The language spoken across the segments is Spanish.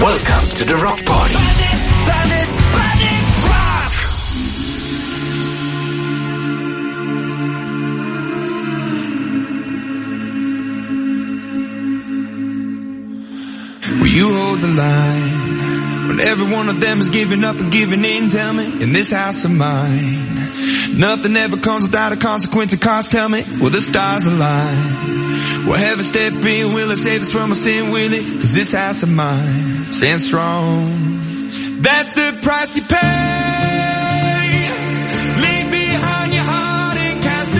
Welcome to the Rock Party. Planet Rock! Will you hold the line when every one of them is giving up and giving in? Tell me, in this house of mine, nothing ever comes without a consequence and cost. Tell me, will the stars align? Will heaven step in? Will it save us from our sin? Will it? 'Cause this house of mine stands strong. That's the price you pay. Leave behind your heart and cast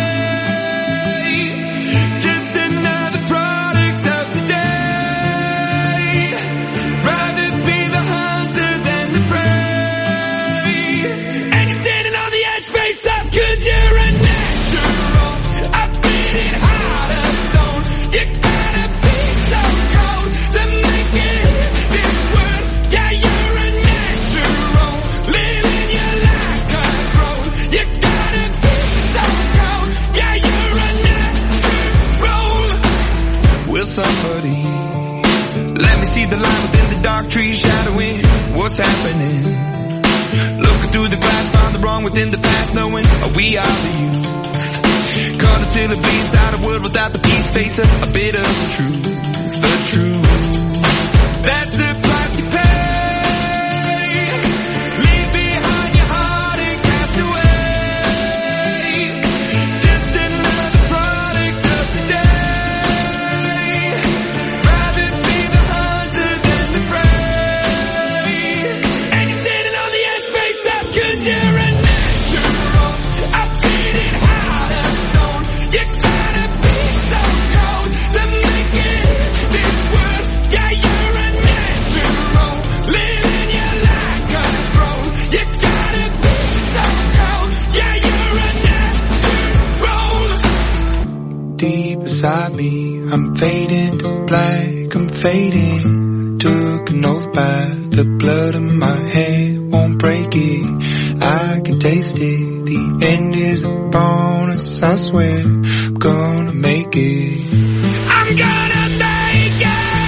away. Just another product of today. Rather be the hunter than the prey. And you're standing on the edge, face up, 'cause you're a natural. I've been it hard as stone. You gotta be so cold to make it this world. Yeah, you're a natural. Living your life control. You gotta be so cold. Yeah, you're a natural. Will somebody let me see the line within the dark trees shadowing what's happening? Looking through the glass, found the wrong within the past, knowing we are the youth. Caught until it bleeds out, a world without the peace, face a bit of the truth, the truth. That's the price you pay. Leave behind your heart and cast away. Just another product of today. Rather be the hunter than the prey. And you're standing on the edge, face up, 'cause you're a natural. I've been it hard as stone. You gotta be so cold to make it this world. Yeah, you're a natural. Living your life control. You gotta be so cold. Yeah, you're a natural. Deep inside me, I'm fading to black, I'm fading. Took an oath by the blood in my head, won't break it. I can taste it. The end is a bonus, I swear. I'm gonna make it. I'm gonna make it.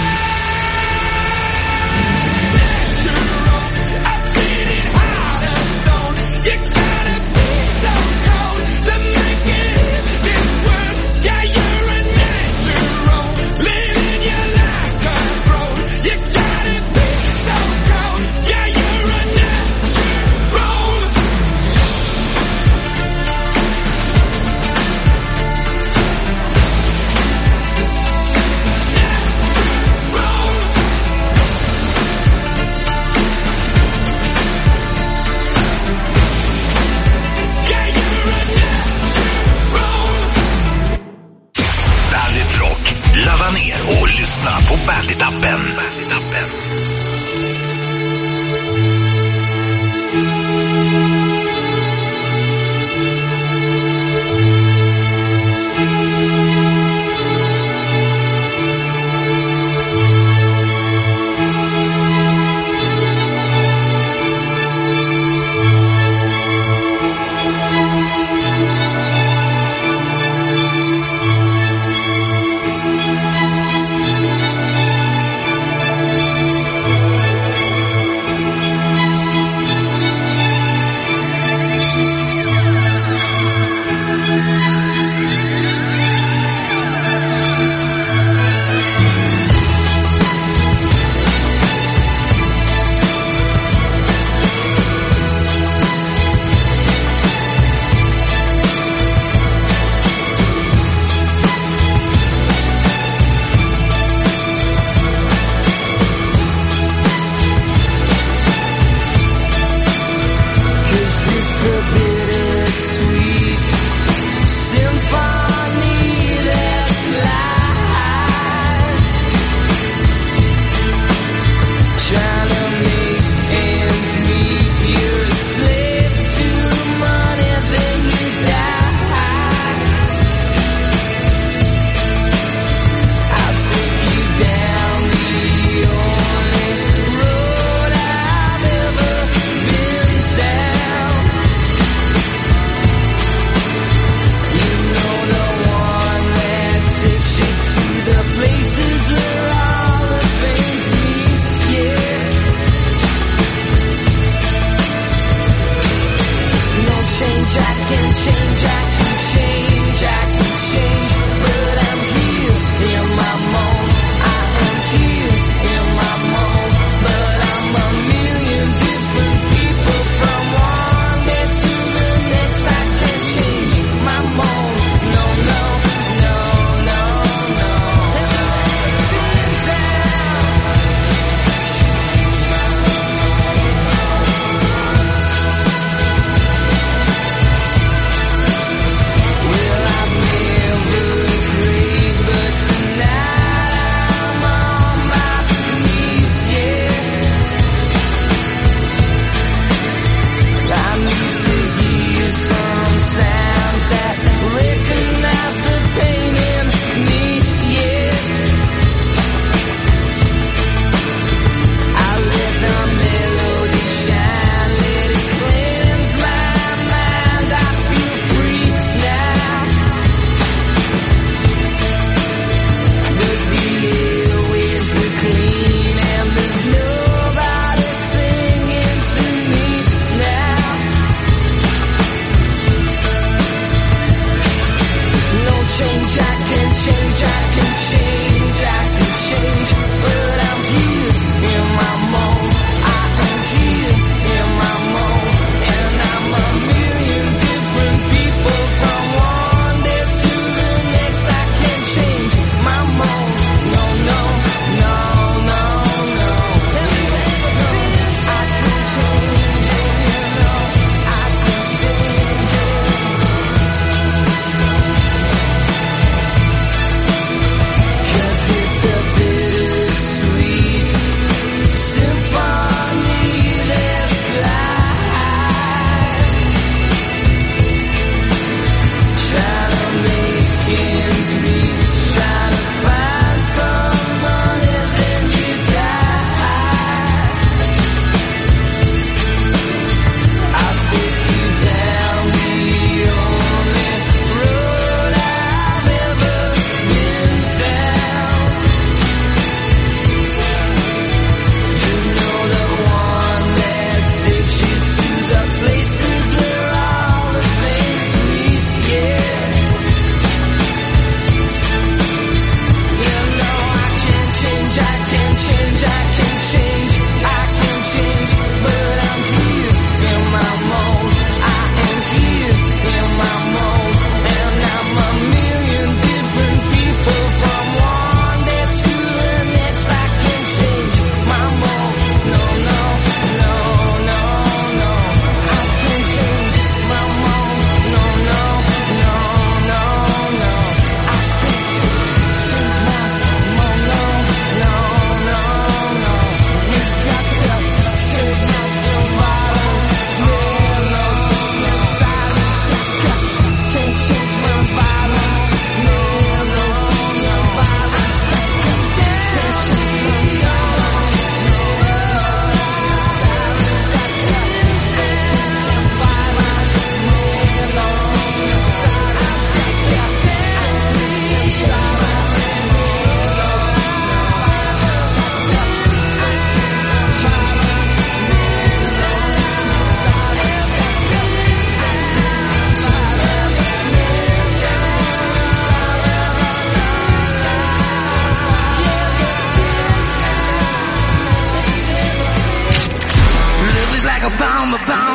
Natural. I've been it hard as stone. You gotta be so cold to make it this world. Yeah, you're a natural. Living your life control. You gotta be so cold. Yeah, you're a natural. Yeah, you're a natural. Bandit Rock. Ladda ner och lyssna på Bandit-appen.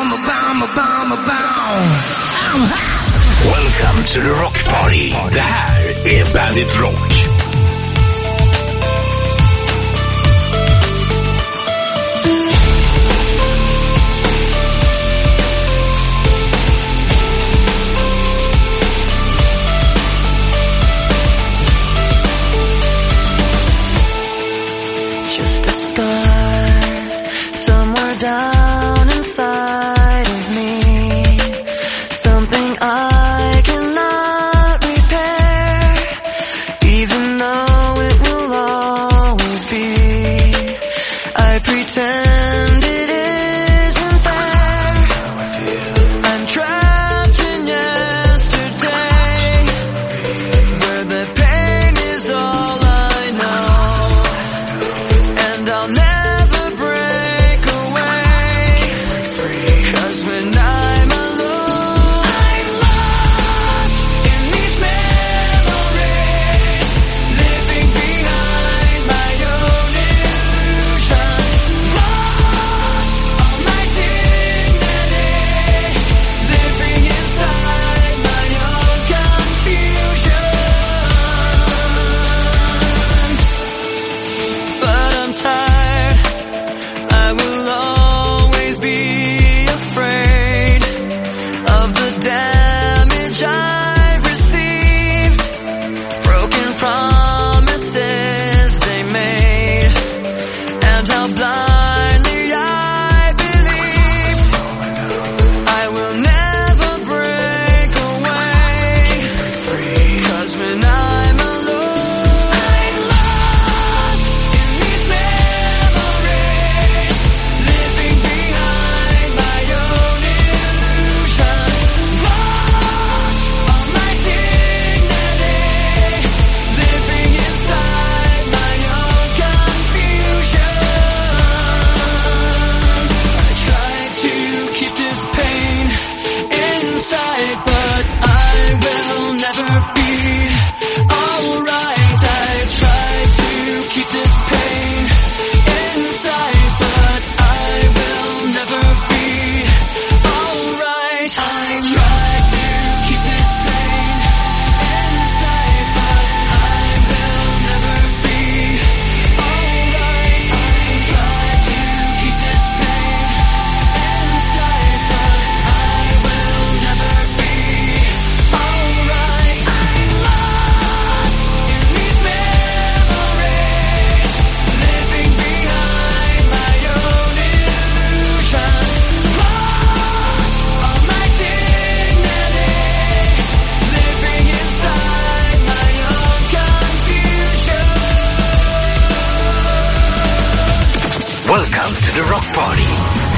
Welcome to the Rock Party. Det här är Bandit Rock. Just a scar somewhere down inside of me, something I cannot repair, even though it will always be. I pretend it isn't there. I'm trapped in yesterday, where the pain is all I know. I'll never break away, 'cause when I'm alone, I'm lost in these memories, living behind my own illusion, lost all my dignity, living inside my own confusion. But I'm tired, I will always be afraid of the damage I've received, broken promises they made, and how blindly I believed. I will never break away, 'cause when I'm alone, I'm lost in these memories, living behind my own illusion, lost all my dignity, living inside my own confusion. I tried to keep this pain inside, but I will never be alright. I tried to keep this pain inside, but I will never be alright. I tried to keep this pain inside, but I will never be alright. I tried to keep this pain inside, but I will never be alright. I'm lost in these memories, living behind my own illusion, lost all my dignity, living inside my own confusion. Welcome to the Rock Party.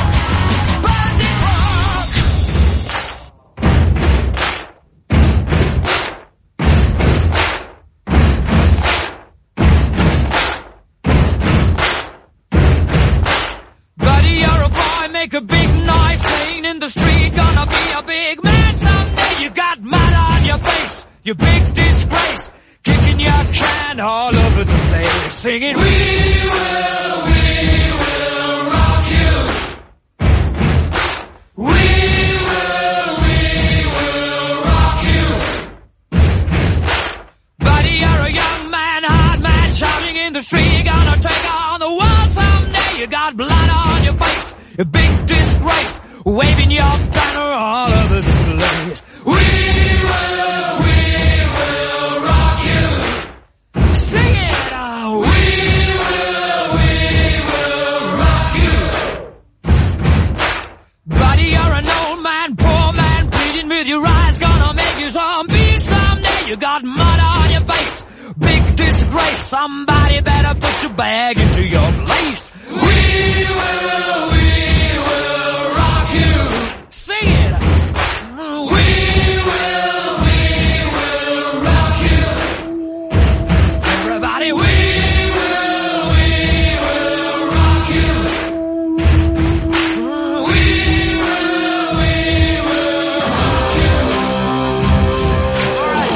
Buddy, you're a boy, make a big noise, playing in the street, gonna be a big man someday. You got mud on your face, you big disgrace, kicking your can all over the place, singing, we will rock you. We will rock you. Buddy, you're a young man, hard man, shouting in the street, gonna take on the world someday. You got blood on your face, a big disgrace, waving your banner all over the place. We will rock you. Sing it out. We will rock you. Buddy, you're an old man, poor man, pleading with your eyes, gonna make you zombie someday. You got mud on your face, big disgrace, somebody better put your bag into your place. We will rock you. Sing it. We will rock you. Everybody, we will rock you. We will rock you. All right.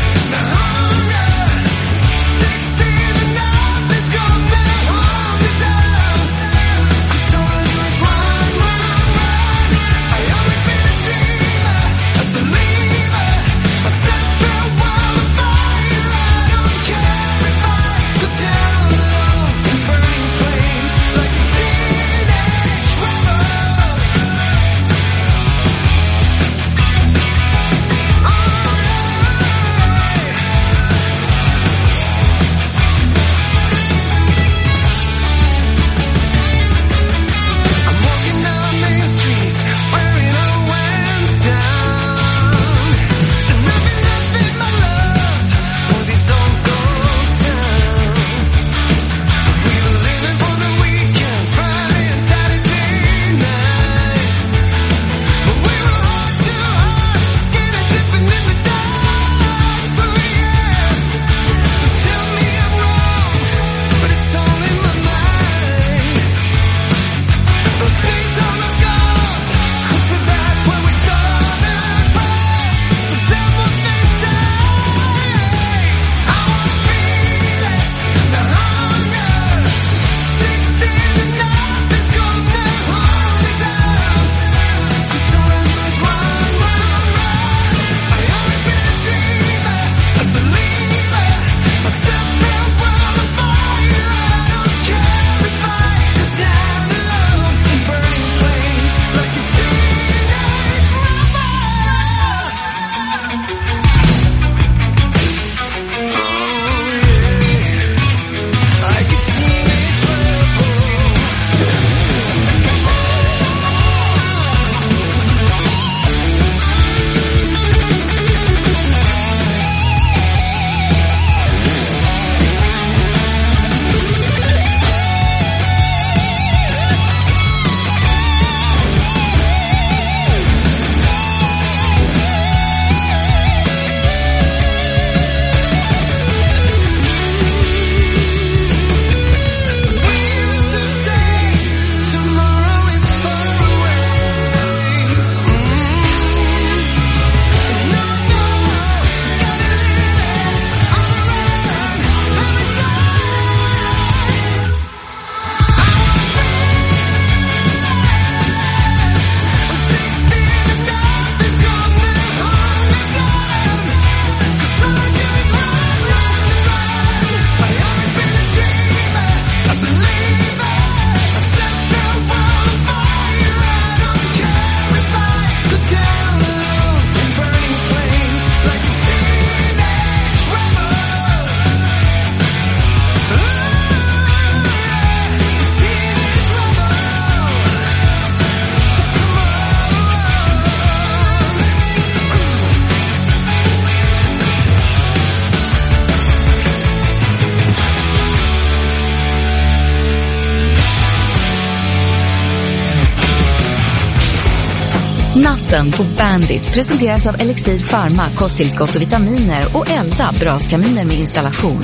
Natten på Bandit presenteras av Elixir Pharma, kosttillskott och vitaminer, och Elda, braskaminer med installation.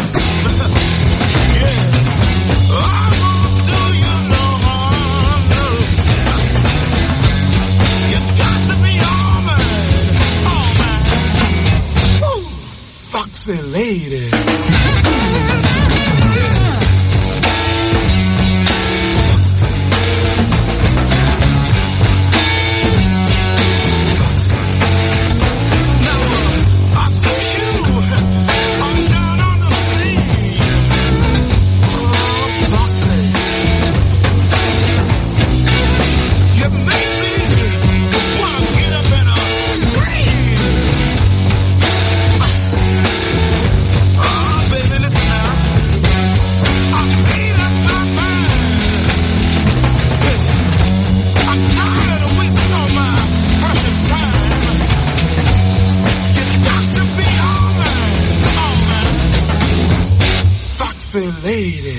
Foxy lady. Lady.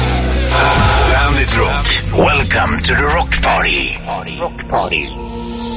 Bandit Rock. Welcome to the Rock Party. Rock Party.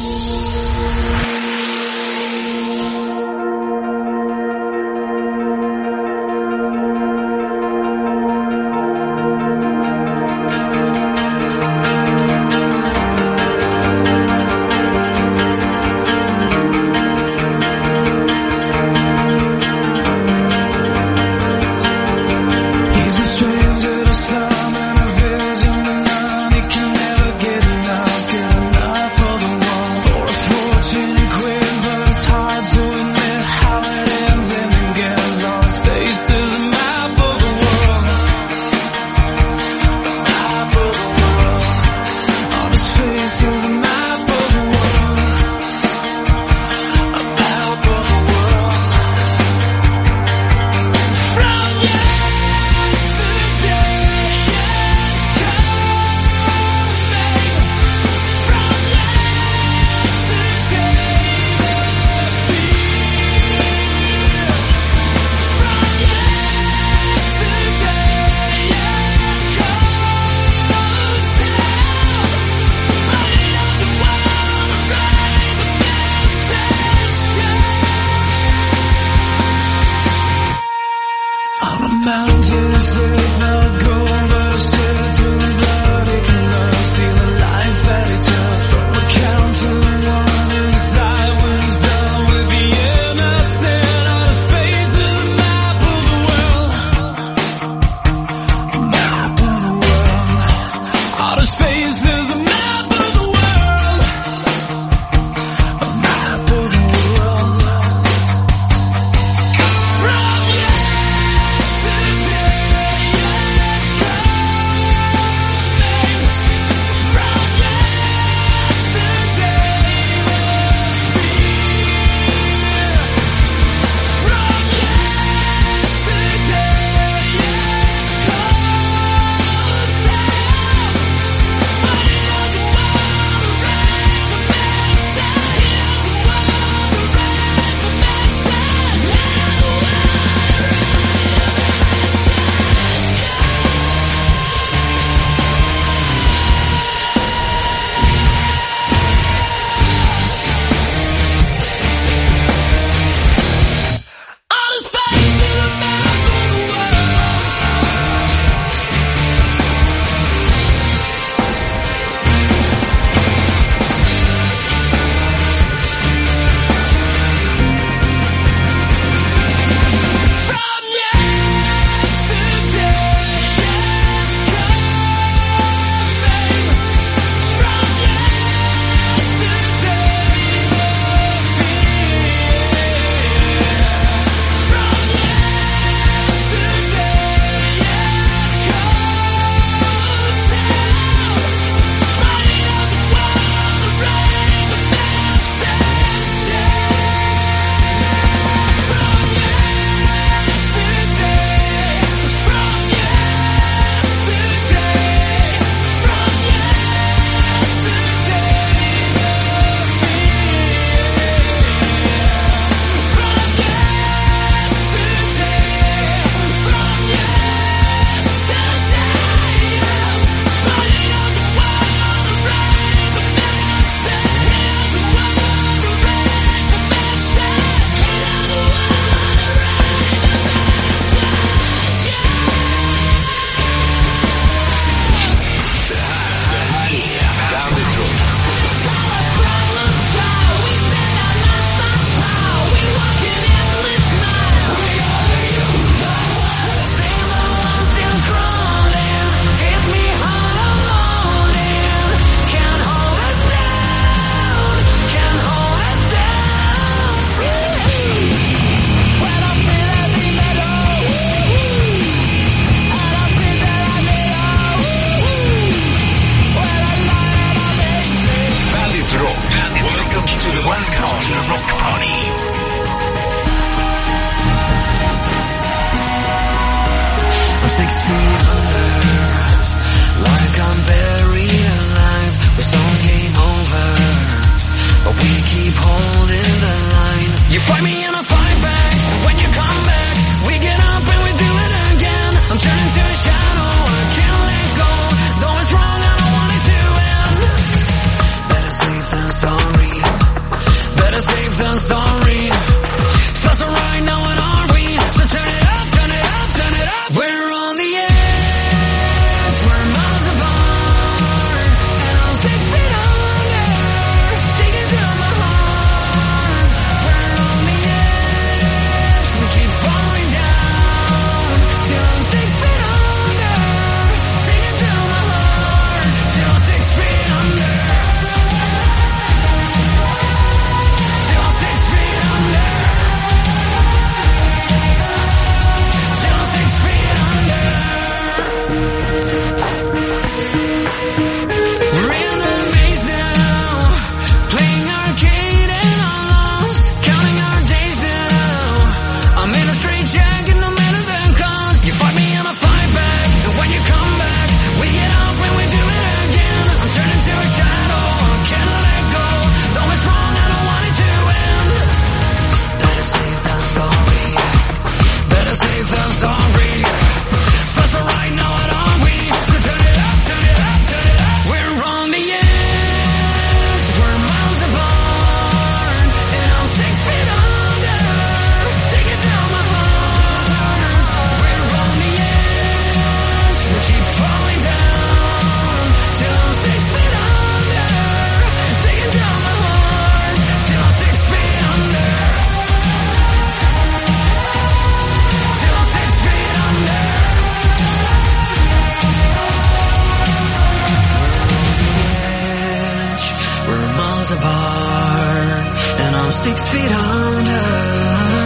I'm 6 feet under.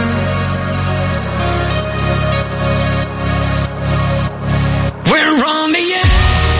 We're on the edge.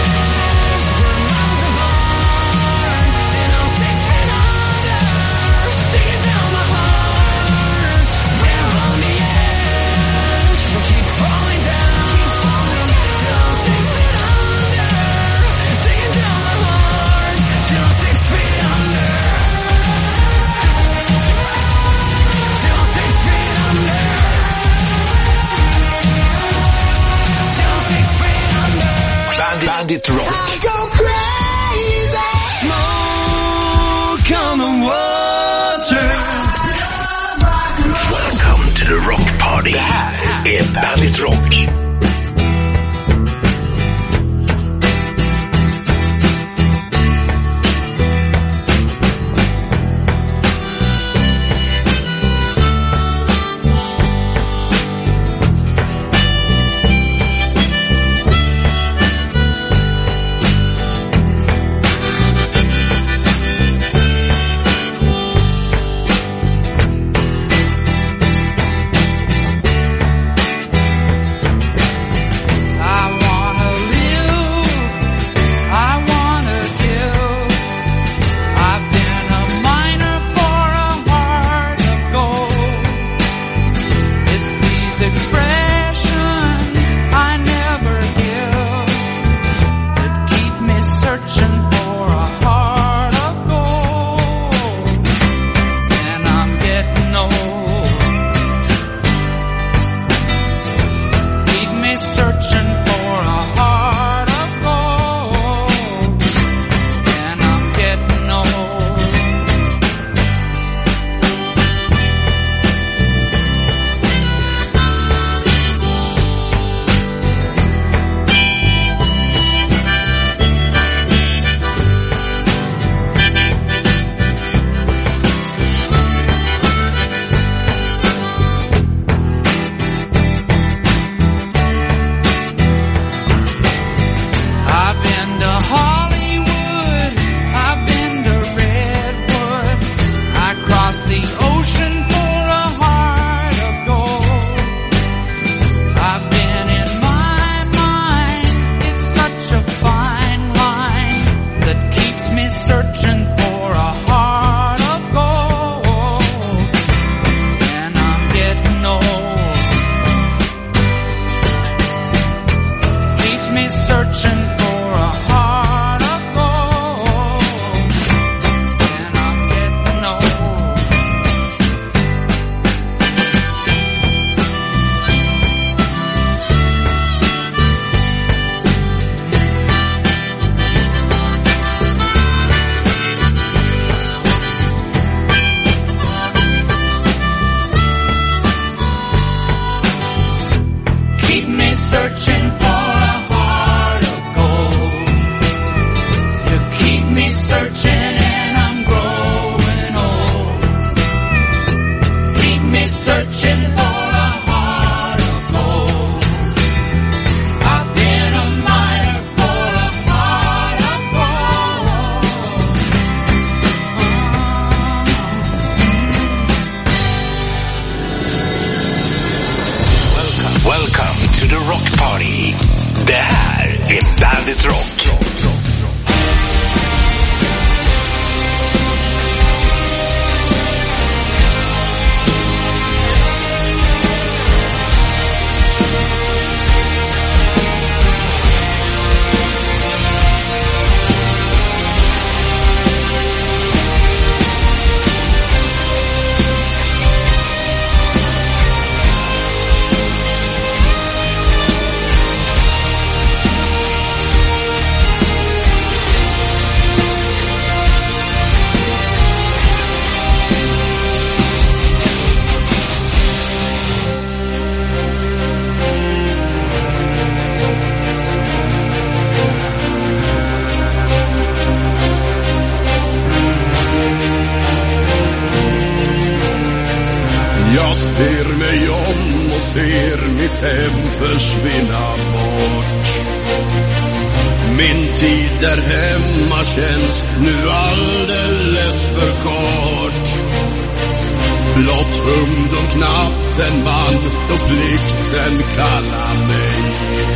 Bandit Rock. I go crazy. Smoke on the water. Welcome to the Rock Party. Det här är Bandit Rock. Jag ser mig om och ser mitt hem försvinna bort. Min tid där hemma känns nu alldeles för kort. blott hund och knappt en man, då plikten kallar mig.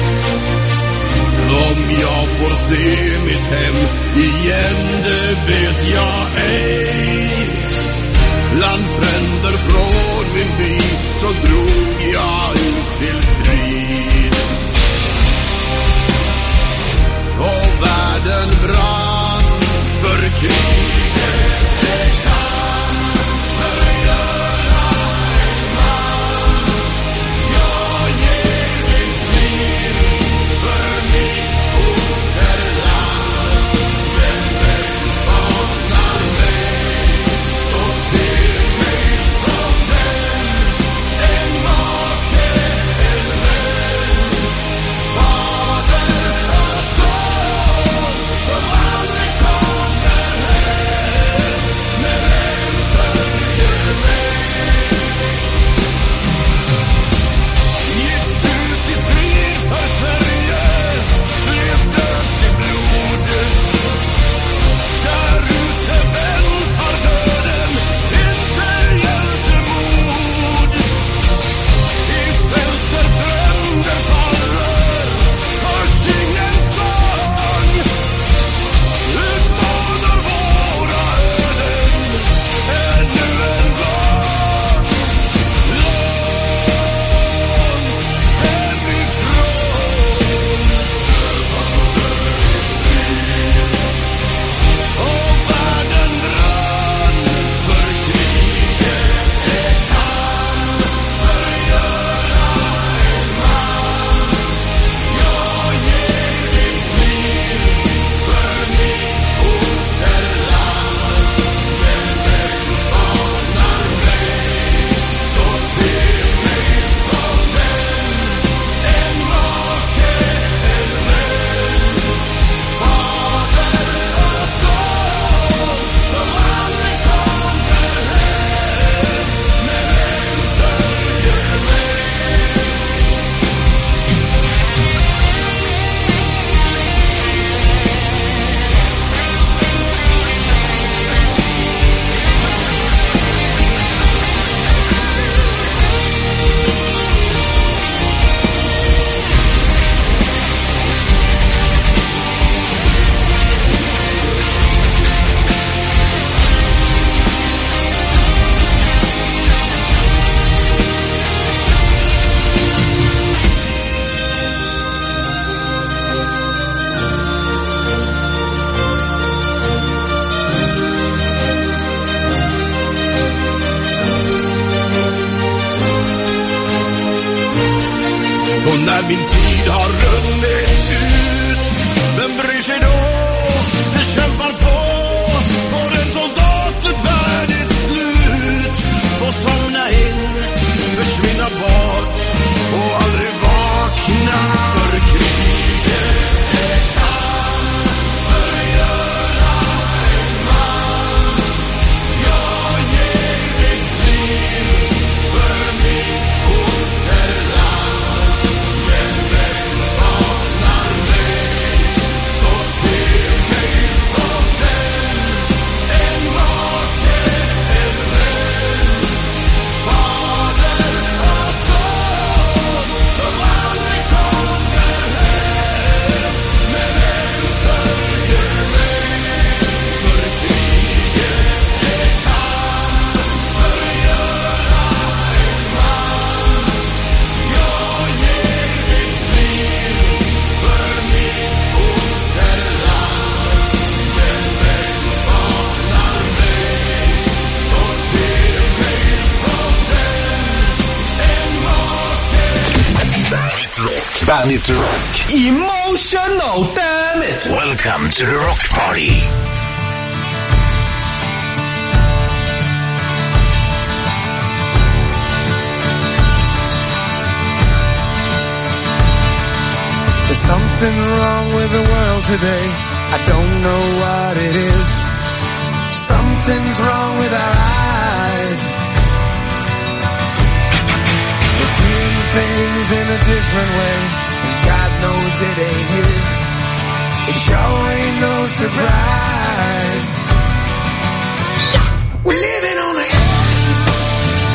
Om jag får se mitt hem igen, det vet jag ej. Bland fränder från min by så drog jag ut till strid. Och världen brann för kriget. Det kan förgöra en man. Jag ger mitt liv för mitt fosterland. Men vem saknar mig så ser mig som den. En make, en vän, fader och son som aldrig kommer hem. Men vem sörjer mig? Gick ut i strid för Sverige, blev död till blod. Där ute väntar döden, inte hjältemod. I fältet bränder faller, hörs ingen sång. Utmanar våra öden ännu en gång. Långt hemifrån övas och dör i strid. Och världen brann för kriget. Det kan förgöra en man. Jag ger mitt liv för mitt fosterland. Men vem saknar mig så ser mig som den. En make, en vän, fader och son som aldrig kommer hem. Men vem sörjer mig? Och när min tid har runnit ut, vem bryr sig då? Vi kämpar på, får en soldat ett värdigt slut. Få somna in, försvinna bort och aldrig vakna för kriget. Det kan förgöra en man. Jag ger mitt liv för mitt fosterland. Men vem saknar mig så ser mig som den. En make, en vän, fader och son som aldrig kommer hem. Men vem sörjer mig för kriget? Det kan förgöra en man. Jag ger mitt liv för mitt fosterland. Men vem saknar mig så ser mig som den. En make. Bandit Rock. Emotional, damn it! Welcome to the Rock Party. There's something wrong with the world today. I don't know what it is. Something's wrong with our eyes. We're seeing things in a different way, and God knows it ain't his. It sure ain't no surprise. We're living on the edge.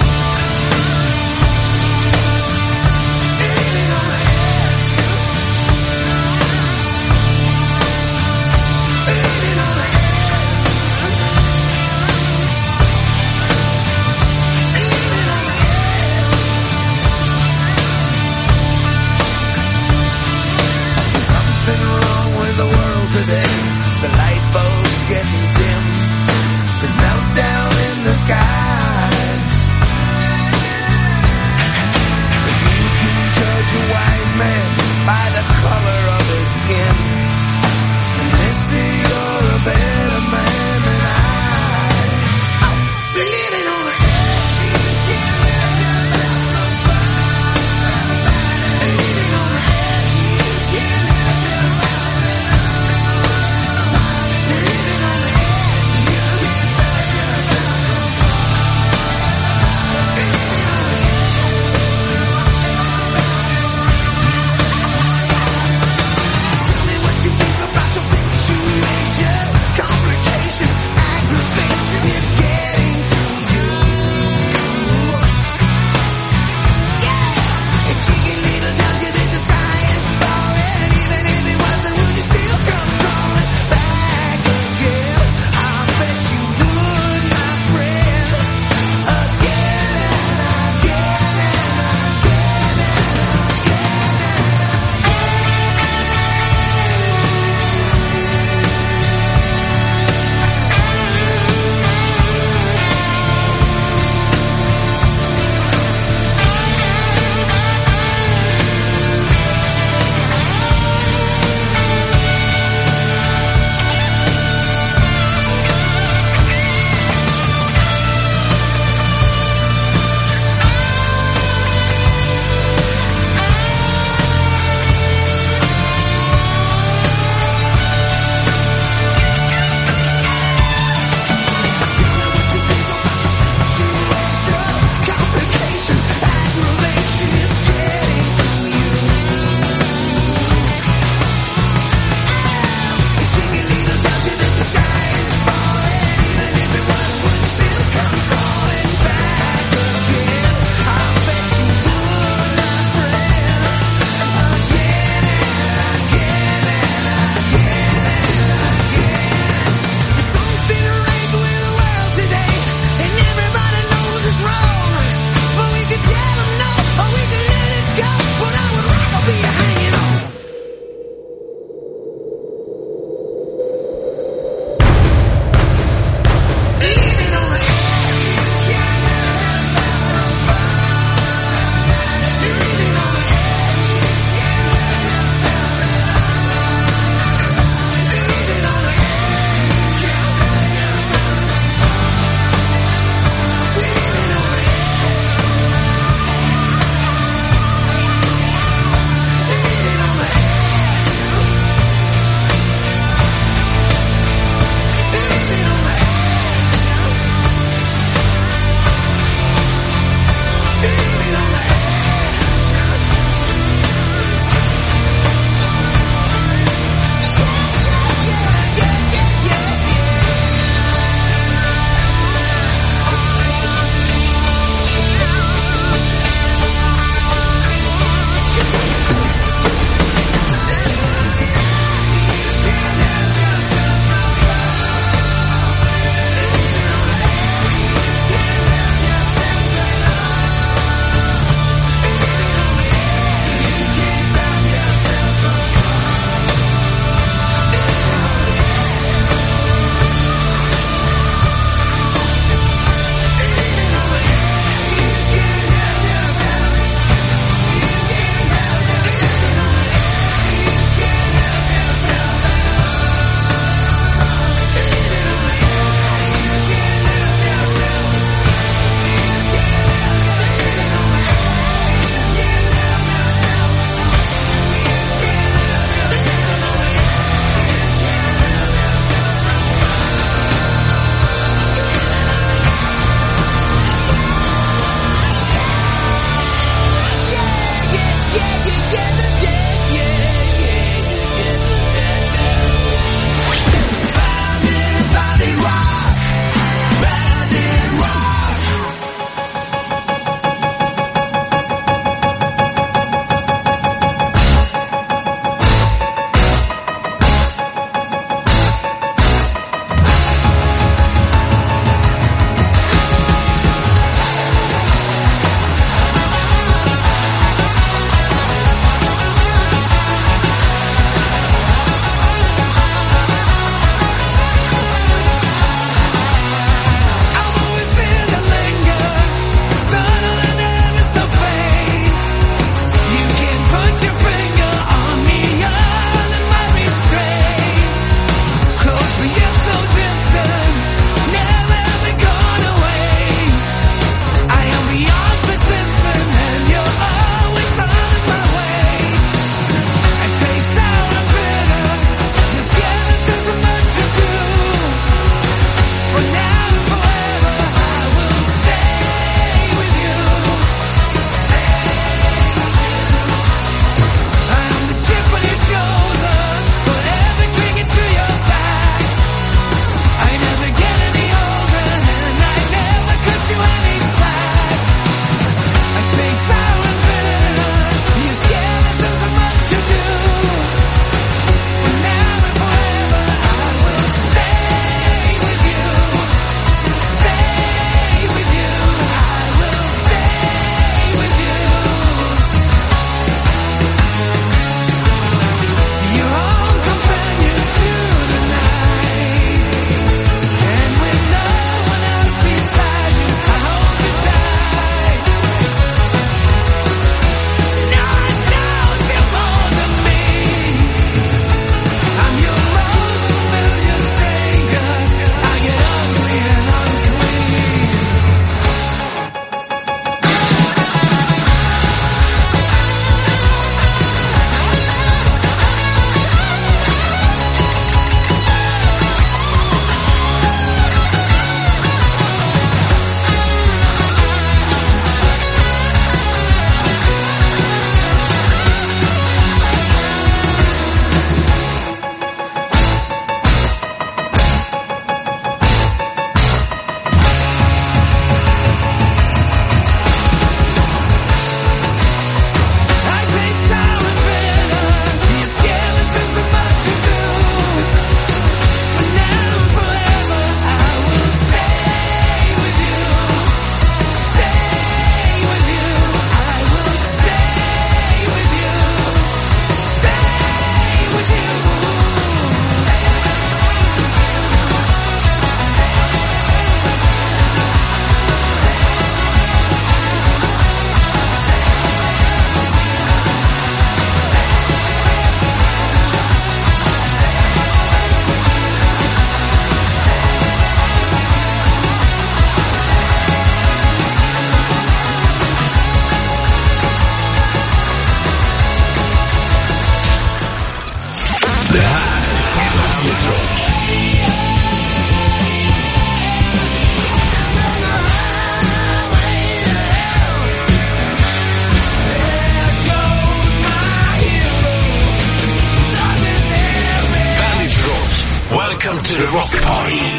to the rock party.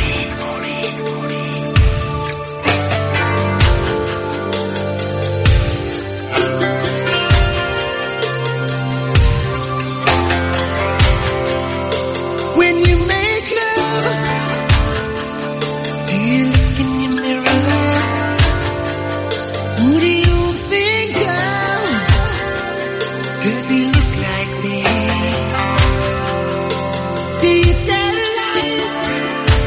When you make love, do you look in your mirror? Who do you think of? Does he look like me? Do you tell lies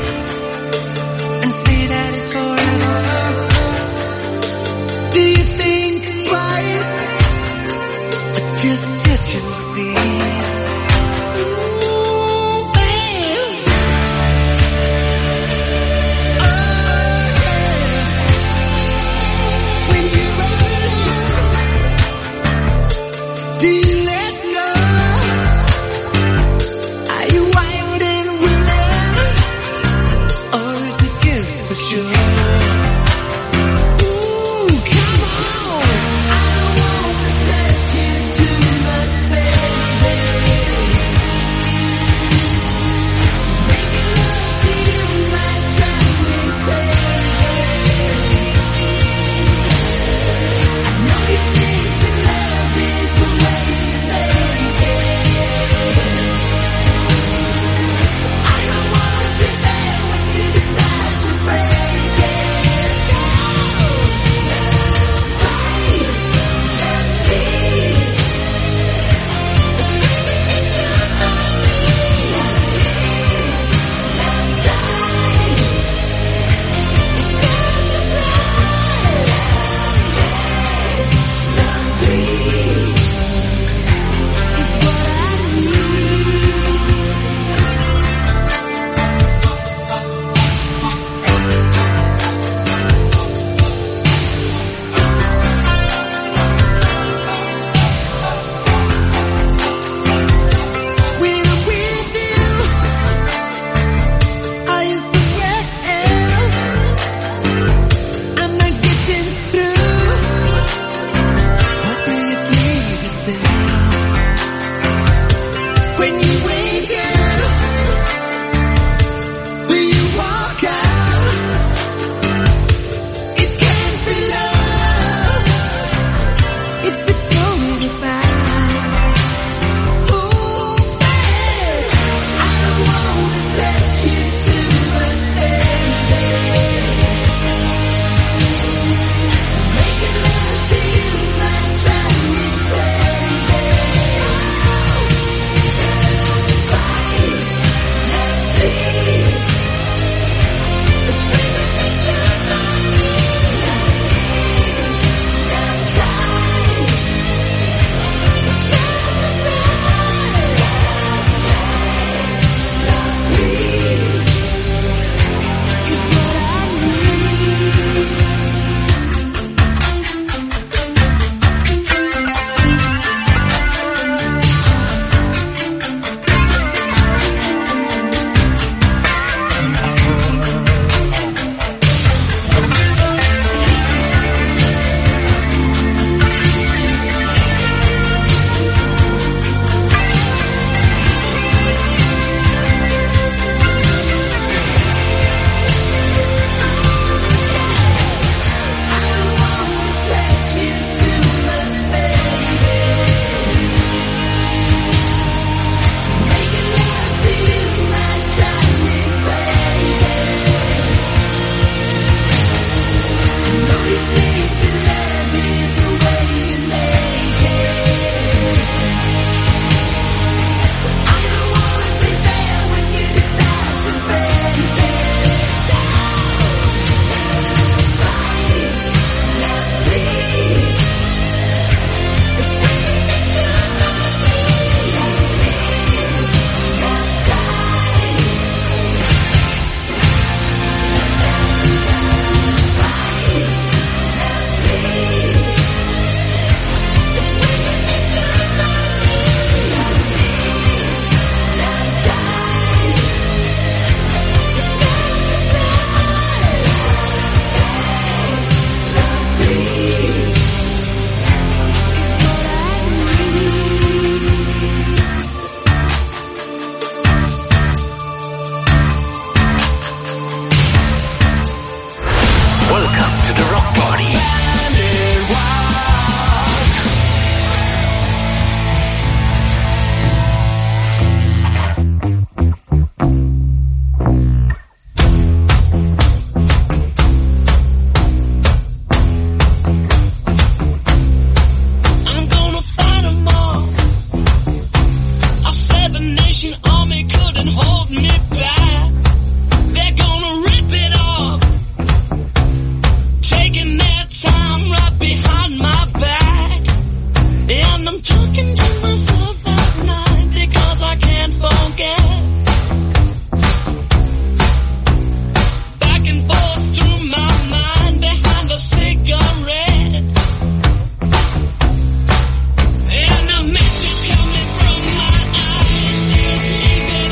taking their time right behind my back. And I'm talking to myself at night because I can't forget. Back and forth through my mind behind a cigarette. And a message coming from my eyes says leave it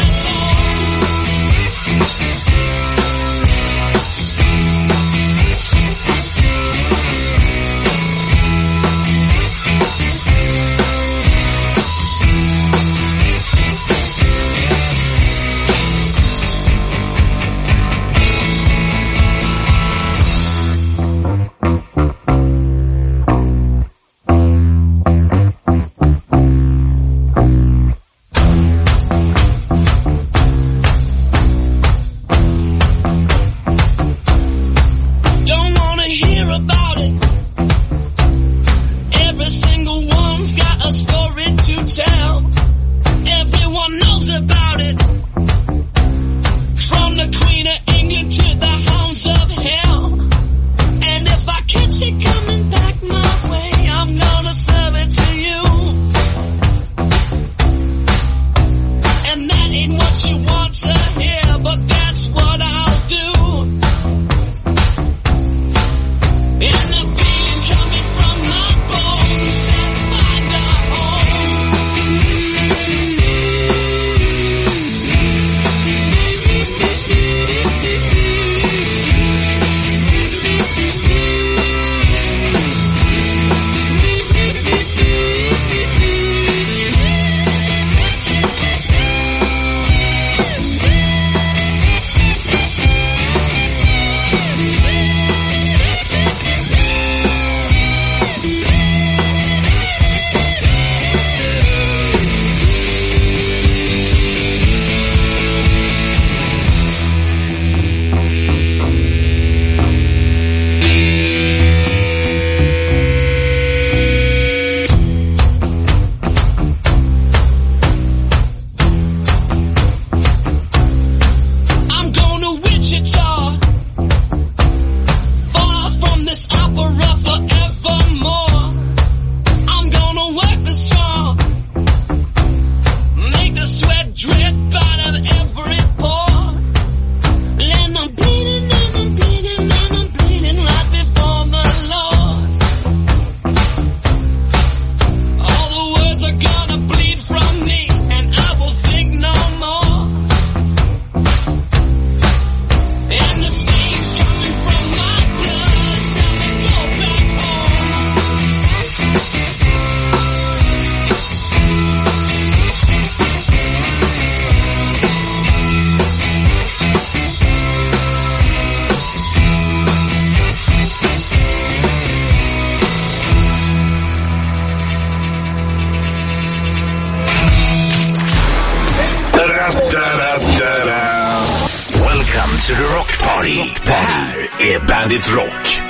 Welcome to the Rock Party. Det här är Bandit Rock.